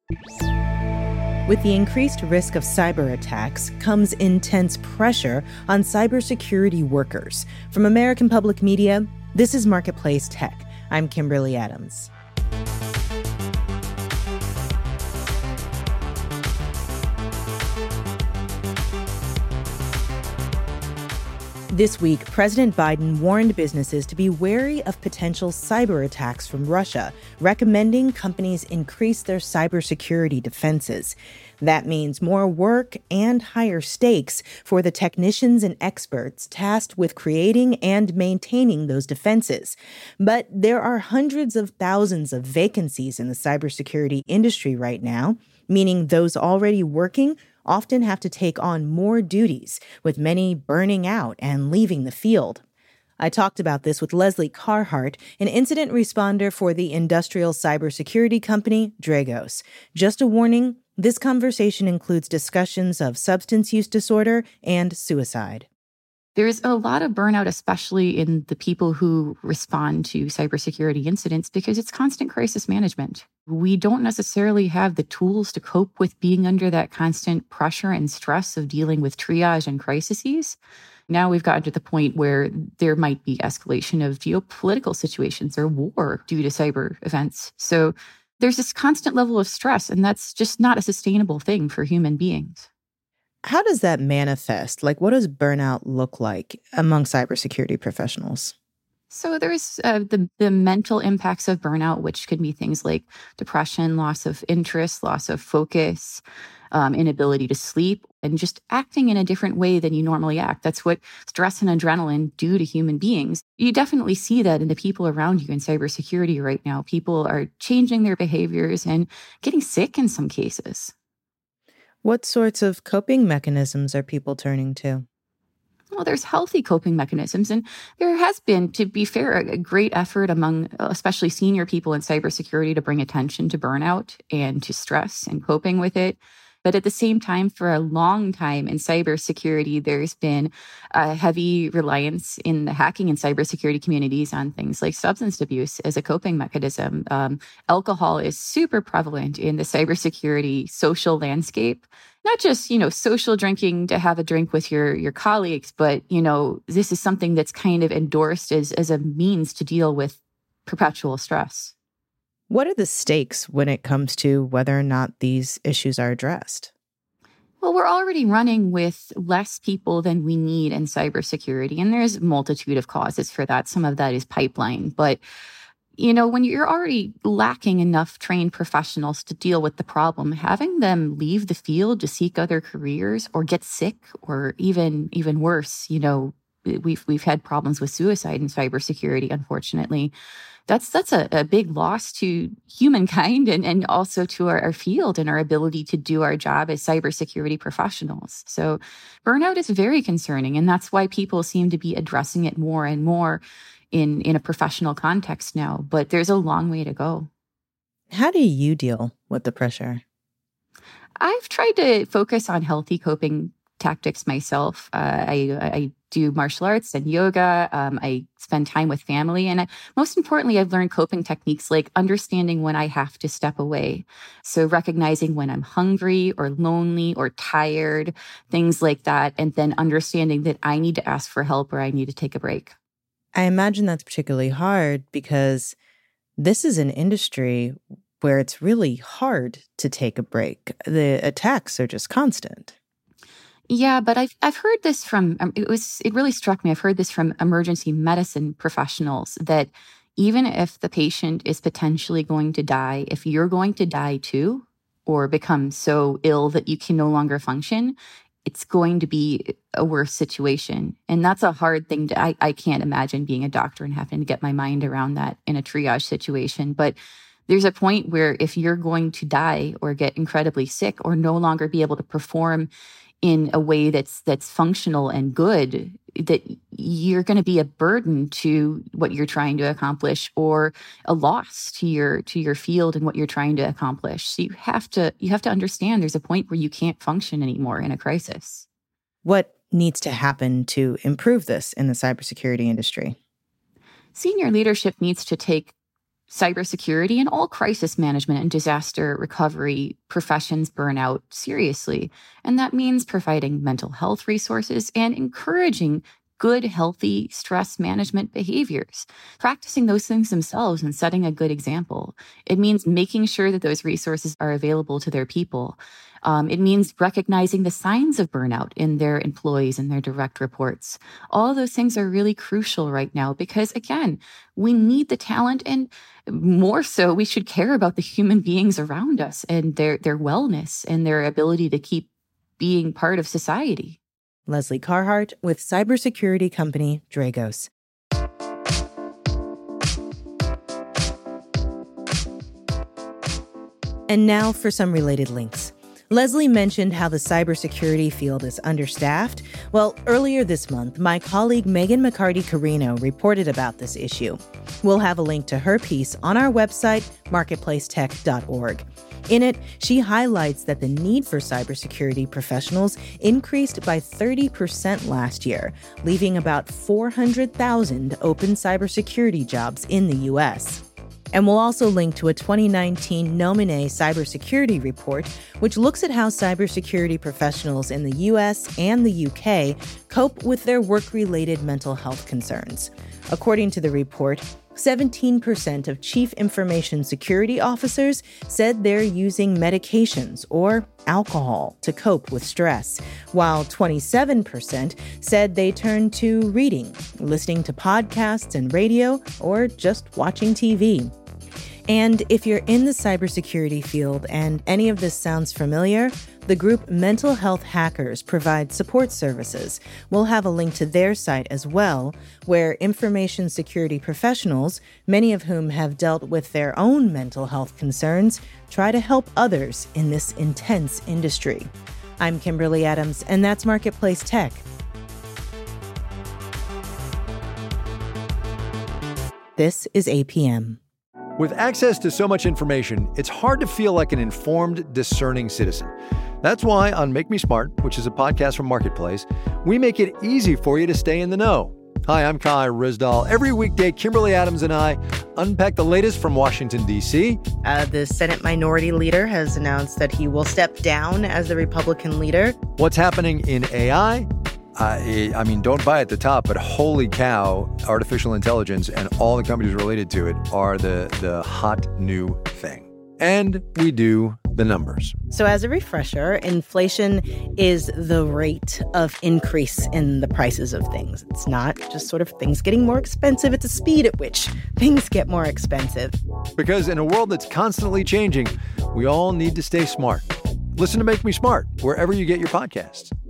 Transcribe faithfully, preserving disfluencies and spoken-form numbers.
With the increased risk of cyber attacks comes intense pressure on cybersecurity workers. From American Public Media, this is Marketplace Tech. I'm Kimberly Adams. This week, President Biden warned businesses to be wary of potential cyber attacks from Russia, recommending companies increase their cybersecurity defenses. That means more work and higher stakes for the technicians and experts tasked with creating and maintaining those defenses. But there are hundreds of thousands of vacancies in the cybersecurity industry right now, meaning those already working often have to take on more duties, with many burning out and leaving the field. I talked about this with Leslie Carhart, an incident responder for the industrial cybersecurity company Dragos. Just a warning, this conversation includes discussions of substance use disorder and suicide. There's a lot of burnout, especially in the people who respond to cybersecurity incidents, because it's constant crisis management. We don't necessarily have the tools to cope with being under that constant pressure and stress of dealing with triage and crises. Now we've gotten to the point where there might be escalation of geopolitical situations or war due to cyber events. So there's this constant level of stress, and that's just not a sustainable thing for human beings. How does that manifest? Like, what does burnout look like among cybersecurity professionals? So there's uh, the, the mental impacts of burnout, which could be things like depression, loss of interest, loss of focus, um, inability to sleep, and just acting in a different way than you normally act. That's what stress and adrenaline do to human beings. You definitely see that in the people around you in cybersecurity right now. People are changing their behaviors and getting sick in some cases. What sorts of coping mechanisms are people turning to? Well, there's healthy coping mechanisms, and there has been, to be fair, a great effort among especially senior people in cybersecurity to bring attention to burnout and to stress and coping with it. But at the same time, for a long time in cybersecurity, there's been a heavy reliance in the hacking and cybersecurity communities on things like substance abuse as a coping mechanism. Um, alcohol is super prevalent in the cybersecurity social landscape. Not just, you know, social drinking to have a drink with your, your colleagues, but, you know, this is something that's kind of endorsed as, as a means to deal with perpetual stress. What are the stakes when it comes to whether or not these issues are addressed? Well, we're already running with less people than we need in cybersecurity, and there's a multitude of causes for that. Some of that is pipeline. But, you know, when you're already lacking enough trained professionals to deal with the problem, having them leave the field to seek other careers or get sick or even even worse, you know, we've we've had problems with suicide in cybersecurity, unfortunately. That's that's a, a big loss to humankind and, and also to our, our field and our ability to do our job as cybersecurity professionals. So burnout is very concerning, and that's why people seem to be addressing it more and more in, in a professional context now. But there's a long way to go. How do you deal with the pressure? I've tried to focus on healthy coping tactics myself. Uh, I, I do martial arts and yoga. Um, I spend time with family. And I, most importantly, I've learned coping techniques like understanding when I have to step away. So recognizing when I'm hungry or lonely or tired, things like that. And then understanding that I need to ask for help or I need to take a break. I imagine that's particularly hard because this is an industry where it's really hard to take a break. The attacks are just constant. Yeah, but I've I've heard this from, um, it was, it really struck me. I've heard this from emergency medicine professionals that even if the patient is potentially going to die, if you're going to die too, or become so ill that you can no longer function, it's going to be a worse situation. And that's a hard thing to, I, I can't imagine being a doctor and having to get my mind around that in a triage situation. But there's a point where if you're going to die or get incredibly sick or no longer be able to perform in a way that's that's functional and good, that you're going to be a burden to what you're trying to accomplish or a loss to your to your field and what you're trying to accomplish. So you have to you have to understand there's a point where you can't function anymore in a crisis. What needs to happen to improve this in the cybersecurity industry? Senior leadership needs to take cybersecurity and all crisis management and disaster recovery professions burn out seriously. And that means providing mental health resources and encouraging good, healthy stress management behaviors, practicing those things themselves and setting a good example. It means making sure that those resources are available to their people. Um, it means recognizing the signs of burnout in their employees and their direct reports. All those things are really crucial right now because, again, we need the talent, and more so, we should care about the human beings around us and their, their wellness and their ability to keep being part of society. Leslie Carhart with cybersecurity company Dragos. And now for some related links. Leslie mentioned how the cybersecurity field is understaffed. Well, earlier this month, my colleague Megan McCarty-Carino reported about this issue. We'll have a link to her piece on our website, marketplace tech dot org. In it, she highlights that the need for cybersecurity professionals increased by thirty percent last year, leaving about four hundred thousand open cybersecurity jobs in the U S. And we'll also link to a twenty nineteen Nomine cybersecurity report, which looks at how cybersecurity professionals in the U S and the U K cope with their work-related mental health concerns. According to the report, seventeen percent of chief information security officers said they're using medications or alcohol to cope with stress, while twenty-seven percent said they turn to reading, listening to podcasts and radio, or just watching T V. And if you're in the cybersecurity field and any of this sounds familiar, the group Mental Health Hackers provides support services. We'll have a link to their site as well, where information security professionals, many of whom have dealt with their own mental health concerns, try to help others in this intense industry. I'm Kimberly Adams, and that's Marketplace Tech. This is A P M. With access to so much information, it's hard to feel like an informed, discerning citizen. That's why on Make Me Smart, which is a podcast from Marketplace, we make it easy for you to stay in the know. Hi, I'm Kai Ryssdal. Every weekday, Kimberly Adams and I unpack the latest from Washington, D C. Uh, the Senate Minority Leader has announced that he will step down as the Republican leader. What's happening in A I? Uh, I mean, don't buy at the top, but holy cow, artificial intelligence and all the companies related to it are the, the hot new thing. And we do the numbers. So as a refresher, inflation is the rate of increase in the prices of things. It's not just sort of things getting more expensive. It's a speed at which things get more expensive. Because in a world that's constantly changing, we all need to stay smart. Listen to Make Me Smart wherever you get your podcasts.